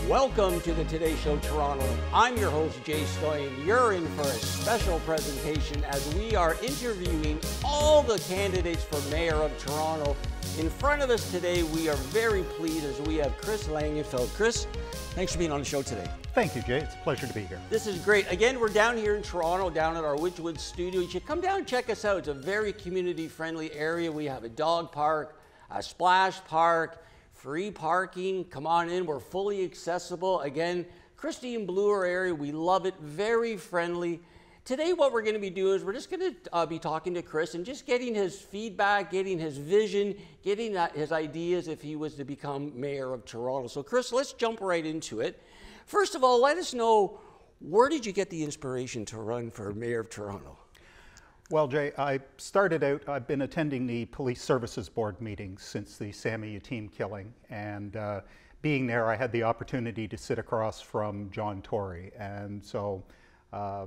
Welcome to the Today Show Toronto. I'm your host, Jay Stoyan. You're in for a special presentation as we are interviewing all the candidates for Mayor of Toronto. In front of us today, we are very pleased as we have Chris Langenfeld. Chris, thanks for being on the show today. Thank you, Jay. It's a pleasure to be here. This is great. Again, we're down here in Toronto, down at our Witchwood studio. You should come down and check us out. It's a very community-friendly area. We have a dog park, a splash park, free parking. Come on in. We're fully accessible. Again, Christine Bloor area. We love it. Very friendly. Today, what we're going to be doing is we're just going to be talking to Chris and just getting his feedback, getting his vision, getting his ideas if he was to become Mayor of Toronto. So, Chris, let's jump right into it. First of all, let us know, where did you get the inspiration to run for Mayor of Toronto? Well, Jay, I started out, I've been attending the Police Services Board meetings since the Sammy Yatim killing, and being there, I had the opportunity to sit across from John Tory, and so I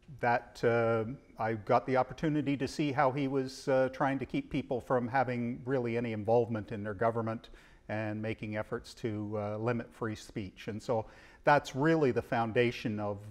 got the opportunity to see how he was trying to keep people from having really any involvement in their government and making efforts to limit free speech. And so that's really the foundation of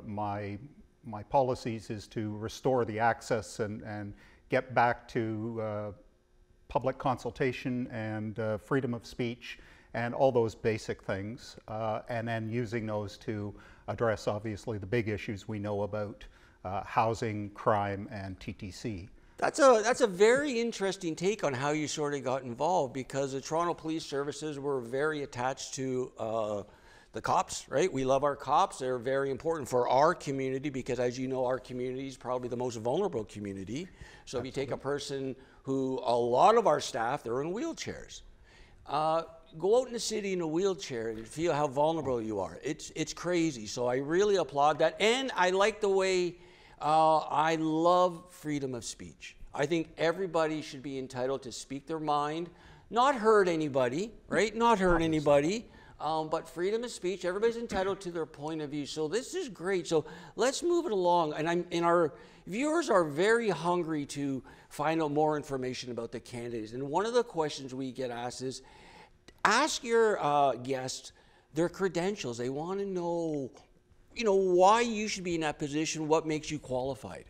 my policies, is to restore the access and get back to public consultation and freedom of speech and all those basic things, and then using those to address obviously the big issues we know about, housing, crime, and TTC. That's a very interesting take on how you sort of got involved, because the Toronto Police Services were very attached to the cops, right? We love our cops. They're very important for our community because, as you know, our community is probably the most vulnerable community. So Absolutely. If you take a person who, a lot of our staff, they're in wheelchairs. Go out in the city in a wheelchair and feel how vulnerable you are. It's crazy. So I really applaud that. And I like the way, I love freedom of speech. I think everybody should be entitled to speak their mind, not hurt anybody, right? Not hurt anybody. But freedom of speech, everybody's entitled to their point of view. So this is great. So let's move it along. And our viewers are very hungry to find out more information about the candidates. And one of the questions we get asked is, ask your guests their credentials. They want to know, why you should be in that position, what makes you qualified.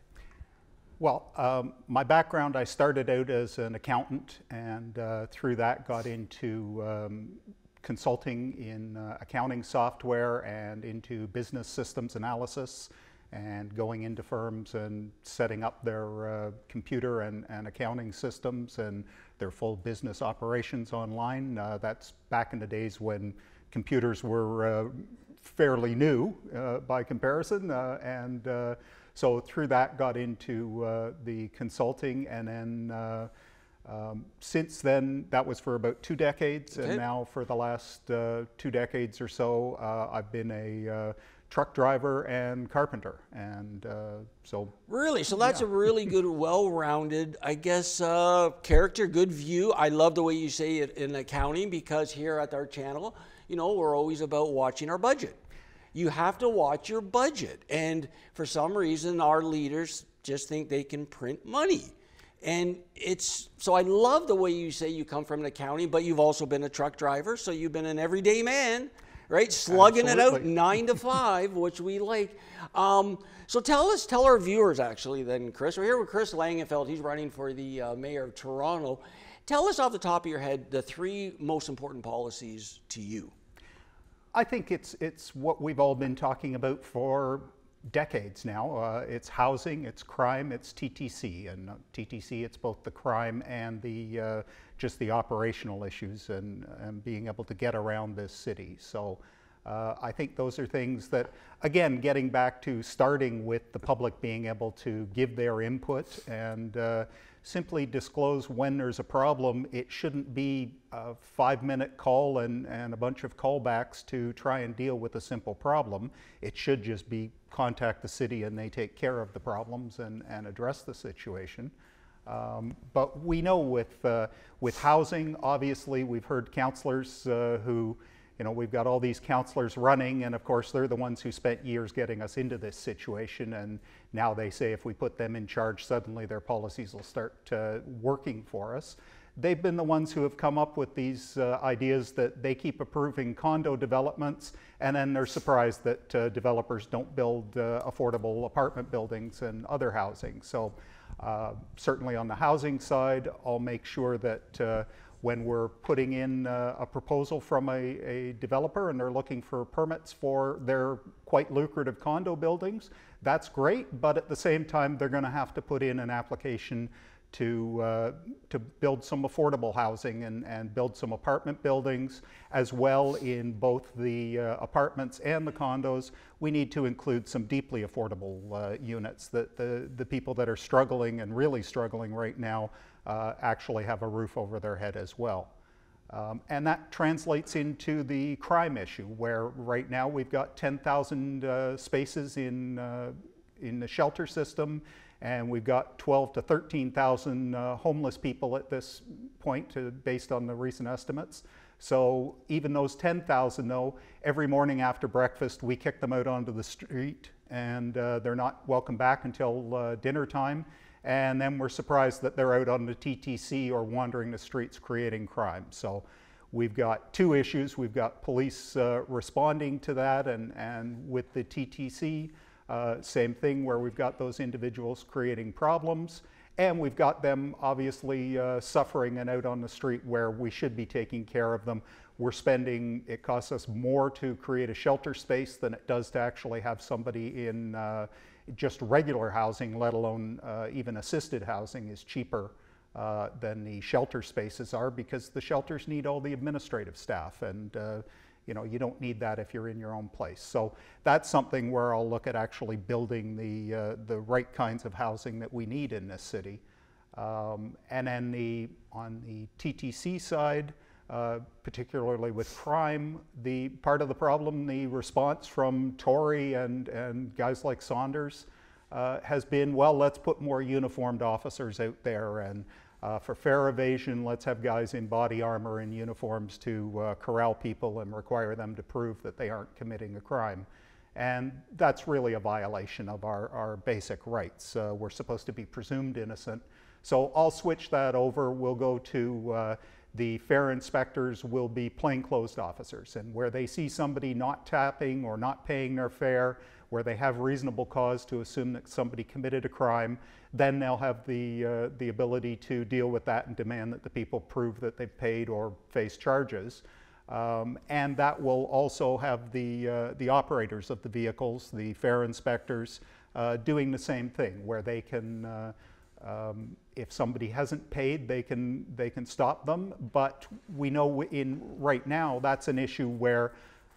Well, my background, I started out as an accountant, and through that got into consulting in accounting software and into business systems analysis, and going into firms and setting up their computer and accounting systems and their full business operations online. That's back in the days when computers were fairly new by comparison, and so through that got into the consulting, and then since then, that was for about 2 decades, okay. And now for the last 2 decades or so, I've been a truck driver and carpenter, and so... Really? So that's a really good, well-rounded, I guess, character, good view. I love the way you say it in accounting, because here at our channel, we're always about watching our budget. You have to watch your budget, and for some reason, our leaders just think they can print money. And so I love the way you say you come from an accounting, but you've also been a truck driver, so you've been an everyday man, right? Slugging Absolutely. It out 9 to 5, which we like. So tell our viewers, actually, then, Chris. We're here with Chris Langenfeld. He's running for the Mayor of Toronto. Tell us off the top of your head the 3 most important policies to you. I think it's what we've all been talking about for decades now. It's housing, it's crime, it's TTC, and TTC, it's both the crime and the just the operational issues and being able to get around this city. So I think those are things that, again, getting back to starting with the public being able to give their input and simply disclose when there's a problem. It shouldn't be a 5-minute call and a bunch of callbacks to try and deal with a simple problem. It should just be contact the city and they take care of the problems and address the situation. But we know with housing, obviously, we've heard councillors who, we've got all these councillors running, and of course they're the ones who spent years getting us into this situation, and now they say if we put them in charge, suddenly their policies will start working for us. they've been the ones who have come up with these ideas that they keep approving condo developments, and then they're surprised that developers don't build affordable apartment buildings and other housing. So certainly on the housing side, I'll make sure that when we're putting in a proposal from a developer and they're looking for permits for their quite lucrative condo buildings, that's great, but at the same time they're going to have to put in an application to build some affordable housing and build some apartment buildings as well. In both the apartments and the condos, we need to include some deeply affordable units, that the people that are struggling and really struggling right now actually have a roof over their head as well. And that translates into the crime issue, where right now we've got 10,000 spaces in the shelter system, and we've got 12 to 13,000 homeless people at this point, based on the recent estimates. So even those 10,000, though, every morning after breakfast we kick them out onto the street, and they're not welcome back until dinner time. And then we're surprised that they're out on the TTC or wandering the streets creating crime. So we've got two issues. We've got police responding to that, and with the TTC, same thing, where we've got those individuals creating problems, and we've got them obviously suffering and out on the street where we should be taking care of them. We're spending, it costs us more to create a shelter space than it does to actually have somebody in just regular housing, let alone even assisted housing is cheaper than the shelter spaces are, because the shelters need all the administrative staff, and you know, you don't need that if you're in your own place. So that's something where I'll look at actually building the right kinds of housing that we need in this city. And then on the TTC side, particularly with crime, the part of the problem, the response from Tory and guys like Saunders has been, well, let's put more uniformed officers out there, and for fare evasion, let's have guys in body armor and uniforms to corral people and require them to prove that they aren't committing a crime. And that's really a violation of our basic rights. We're supposed to be presumed innocent. So I'll switch that over. We'll go to the fare inspectors will be plainclothes officers, and where they see somebody not tapping or not paying their fare, where they have reasonable cause to assume that somebody committed a crime, then they'll have the ability to deal with that and demand that the people prove that they've paid or face charges. And that will also have the operators of the vehicles, the fare inspectors, doing the same thing, where they can if somebody hasn't paid, they can stop them. But we know right now that's an issue where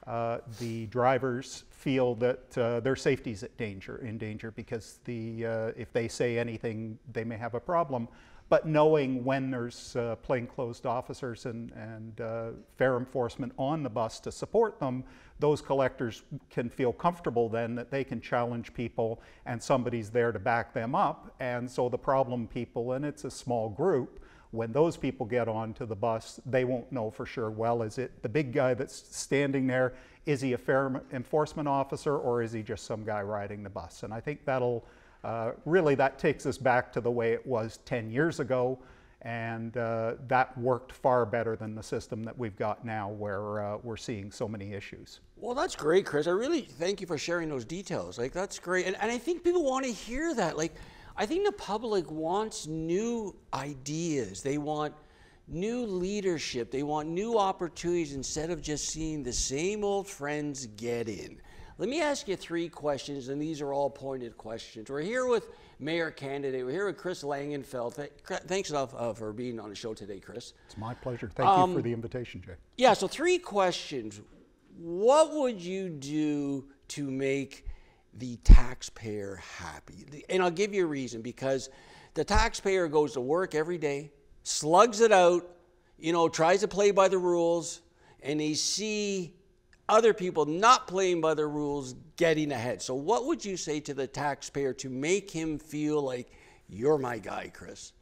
the drivers feel that their safety's in danger, because if they say anything, they may have a problem. But knowing when there's plainclothes officers and fare enforcement on the bus to support them, those collectors can feel comfortable then that they can challenge people and somebody's there to back them up. And so the problem people, and it's a small group, when those people get onto the bus, they won't know for sure, well, is it the big guy that's standing there? Is he a fare enforcement officer, or is he just some guy riding the bus? And I think that'll really, that takes us back to the way it was 10 years ago, and that worked far better than the system that we've got now, where we're seeing so many issues. Well, that's great, Chris. I really thank you for sharing those details. Like, that's great. And I think people want to hear that. Like, I think the public wants new ideas. They want new leadership. They want new opportunities instead of just seeing the same old friends get in. Let me ask you 3 questions, and these are all pointed questions. We're here with Mayor Candidate. We're here with Chris Langenfeld. Thanks enough for being on the show today, Chris. It's my pleasure. Thank you for the invitation, Jay. Yeah, so 3 questions. What would you do to make the taxpayer happy? And I'll give you a reason, because the taxpayer goes to work every day, slugs it out, you know, tries to play by the rules, and they see other people not playing by the rules getting ahead. So what would you say to the taxpayer to make him feel like, you're my guy, Chris?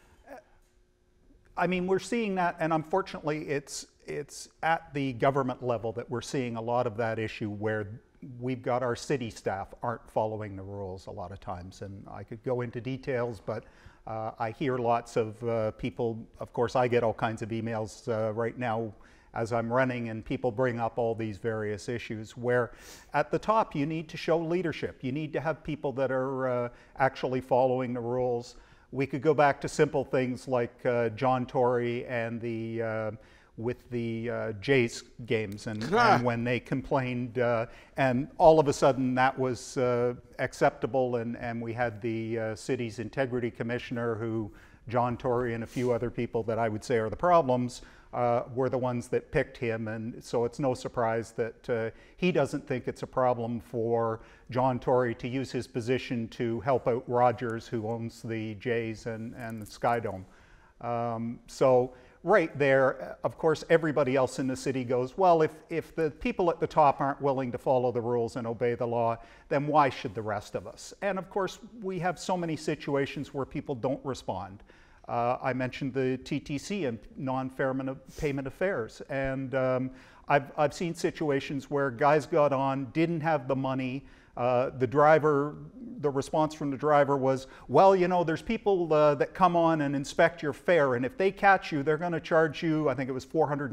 I mean, we're seeing that, and unfortunately it's at the government level that we're seeing a lot of that issue, where we've got our city staff aren't following the rules a lot of times. And I could go into details, but I hear lots of people, of course I get all kinds of emails right now as I'm running, and people bring up all these various issues where at the top you need to show leadership. You need to have people that are actually following the rules. We could go back to simple things like John Tory and with the Jays games and when they complained and all of a sudden that was acceptable, and we had the city's integrity commissioner, who John Tory and a few other people that I would say are the problems were the ones that picked him, and so it's no surprise that he doesn't think it's a problem for John Tory to use his position to help out Rogers, who owns the Jays and the Skydome. So right there, of course, everybody else in the city goes, well, if the people at the top aren't willing to follow the rules and obey the law, then why should the rest of us? And of course, we have so many situations where people don't respond. I mentioned the TTC and non-fair payment affairs, and I've seen situations where guys got on, didn't have the money. The response from the driver was, well, you know, there's people that come on and inspect your fare, and if they catch you, they're going to charge you, I think it was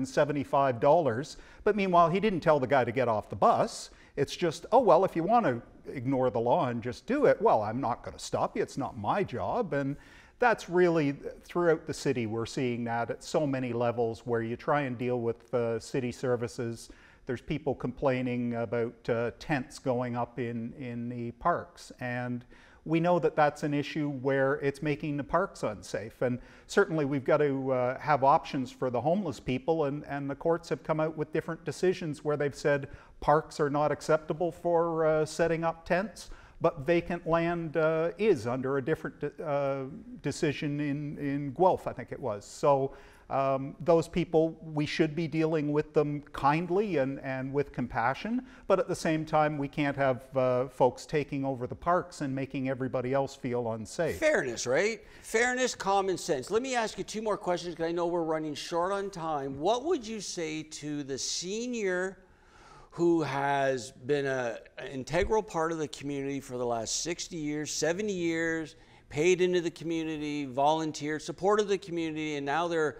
$475. But meanwhile, he didn't tell the guy to get off the bus. It's just, oh, well, if you want to ignore the law and just do it, well, I'm not going to stop you. It's not my job. And that's really, throughout the city, we're seeing that at so many levels where you try and deal with city services. There's people complaining about tents going up in the parks, and we know that that's an issue where it's making the parks unsafe. And certainly we've got to have options for the homeless people, and the courts have come out with different decisions where they've said parks are not acceptable for setting up tents, but vacant land is under a different decision in Guelph, I think it was. So those people, we should be dealing with them kindly and with compassion, but at the same time, we can't have folks taking over the parks and making everybody else feel unsafe. Fairness, right? Fairness, common sense. Let me ask you two more questions because I know we're running short on time. What would you say to the senior who has been an integral part of the community for the last 60 years, 70 years, paid into the community, volunteered, supported the community, and now they're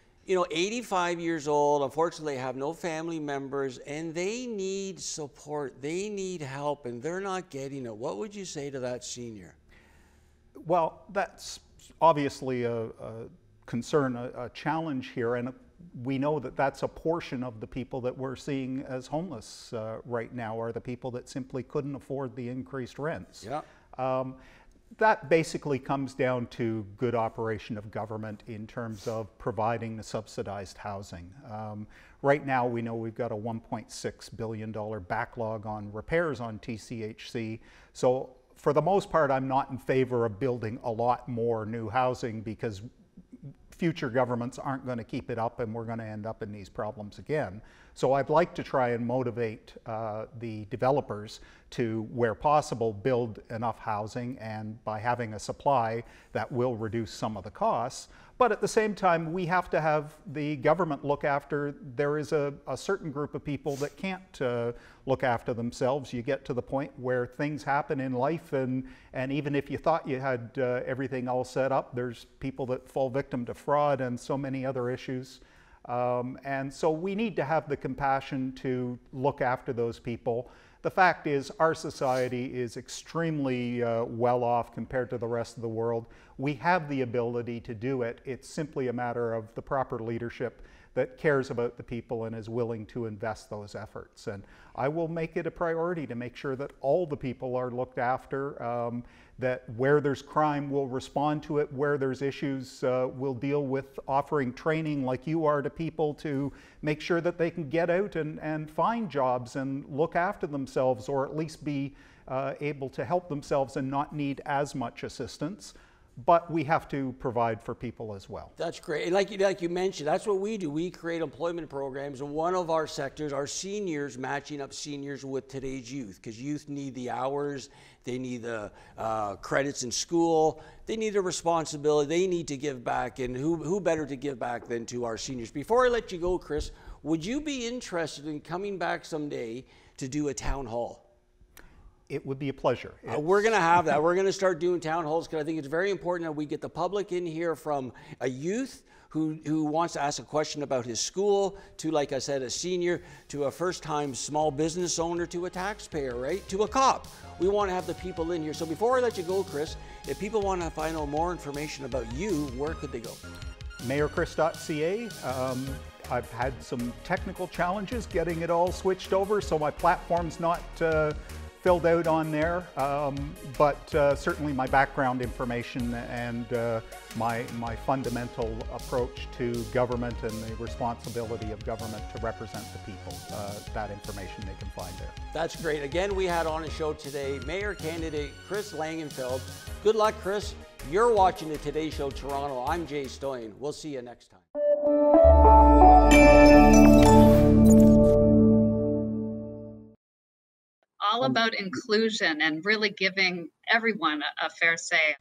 85 years old, unfortunately, they have no family members, and they need support, they need help, and they're not getting it. What would you say to that senior? Well, that's obviously a concern, a challenge here, and we know that that's a portion of the people that we're seeing as homeless right now, are the people that simply couldn't afford the increased rents. Yeah. That basically comes down to good operation of government in terms of providing the subsidized housing. Right now, we know we've got a $1.6 billion backlog on repairs on TCHC. So for the most part, I'm not in favor of building a lot more new housing because future governments aren't going to keep it up and we're going to end up in these problems again. So I'd like to try and motivate the developers to, where possible, build enough housing, and by having a supply that will reduce some of the costs. But at the same time, we have to have the government look after, there is a certain group of people that can't look after themselves. You get to the point where things happen in life, and even if you thought you had everything all set up, there's people that fall victim to fraud and so many other issues. And so we need to have the compassion to look after those people. The fact is, our society is extremely well off compared to the rest of the world. We have the ability to do it. It's simply a matter of the proper leadership that cares about the people and is willing to invest those efforts. And I will make it a priority to make sure that all the people are looked after, that where there's crime, we'll respond to it. Where there's issues, we'll deal with offering training like you are to people to make sure that they can get out and find jobs and look after themselves, or at least be able to help themselves and not need as much assistance. But we have to provide for people as well. That's great. And like you mentioned, that's what we do. We create employment programs. And one of our sectors are seniors, matching up seniors with today's youth, because youth need the hours, they need the credits in school, they need a responsibility, they need to give back. And who better to give back than to our seniors? Before I let you go, Chris, would you be interested in coming back someday to do a town hall? It would be a pleasure. We're going to have that. We're going to start doing town halls because I think it's very important that we get the public in here, from a youth who wants to ask a question about his school, to, like I said, a senior, to a first-time small business owner, to a taxpayer, right? To a cop. We want to have the people in here. So before I let you go, Chris, if people want to find out more information about you, where could they go? Mayorchris.ca. I've had some technical challenges getting it all switched over, so my platform's not filled out on there, but certainly my background information and my fundamental approach to government and the responsibility of government to represent the people, that information they can find there. That's great. Again, we had on a show today Mayor candidate Chris Langenfeld. Good luck, Chris. You're watching the Today Show Toronto. I'm Jay Stoyan. We'll see you next time. All about inclusion and really giving everyone a fair say.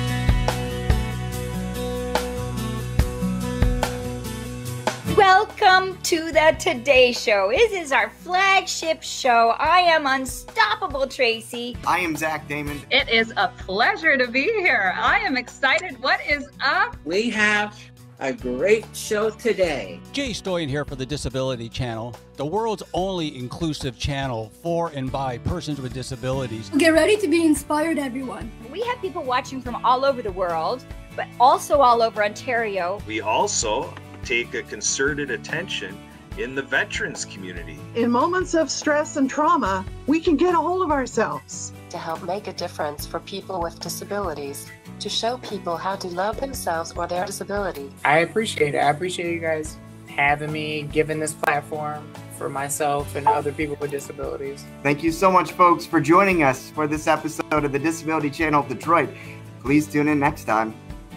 Welcome to the Today Show. This is our flagship show. I am Unstoppable Tracy. I am Zach Damon. It is a pleasure to be here. I am excited. What is up? We have a great show today. Jay Stoyan here for the Disability Channel, the world's only inclusive channel for and by persons with disabilities. Get ready to be inspired, everyone. We have people watching from all over the world, but also all over Ontario. We also take a concerted attention in the veterans community. In moments of stress and trauma, we can get a hold of ourselves. To help make a difference for people with disabilities, to show people how to love themselves or their disability. I appreciate it. I appreciate you guys having me, giving this platform for myself and other people with disabilities. Thank you so much, folks, for joining us for this episode of the Disability Channel Detroit. Please tune in next time.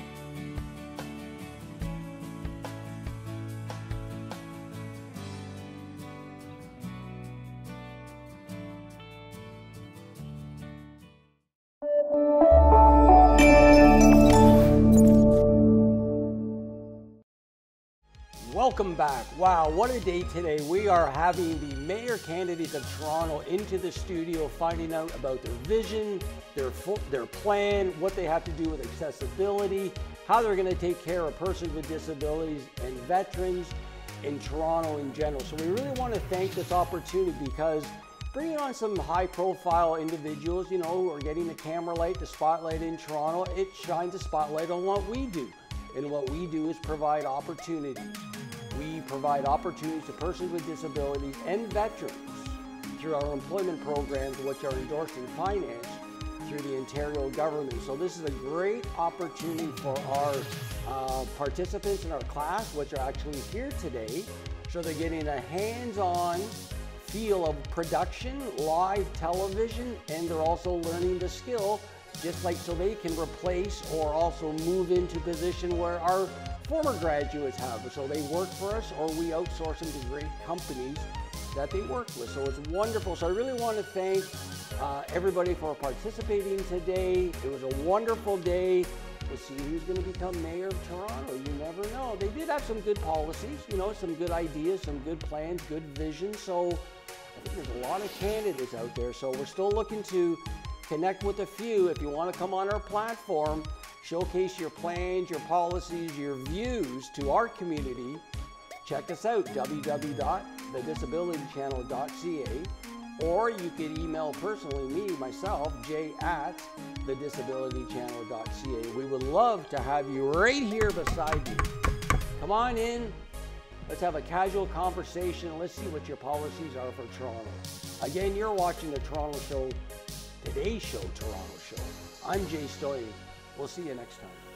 Welcome back. Wow, what a day today. We are having the mayor candidates of Toronto into the studio, finding out about their vision, their plan, what they have to do with accessibility, how they're going to take care of persons with disabilities and veterans in Toronto in general. So we really want to thank this opportunity, because bringing on some high-profile individuals, you know, who are getting the camera light, the spotlight in Toronto, it shines a spotlight on what we do. And what we do is provide opportunities. We provide opportunities to persons with disabilities and veterans through our employment programs, which are endorsed and financed through the Ontario government. So this is a great opportunity for our participants in our class, which are actually here today. So they're getting a hands-on feel of production, live television, and they're also learning the skill, just like so they can replace or also move into position where our former graduates have. So they work for us, or we outsource them to great companies that they work with. So it's wonderful. So I really want to thank everybody for participating today. It was a wonderful day. We'll see who's going to become mayor of Toronto. You never know. They did have some good policies, you know, some good ideas, some good plans, good vision. So I think there's a lot of candidates out there. So we're still looking to connect with a few. If you want to come on our platform, showcase your plans, your policies, your views to our community, check us out, www.thedisabilitychannel.ca, or you can email personally me, myself, jay@thedisabilitychannel.ca. We would love to have you right here beside you. Come on in. Let's have a casual conversation. Let's see what your policies are for Toronto. Again, you're watching the Toronto Show, Today Show Toronto Show. I'm Jay Stoyan. We'll see you next time.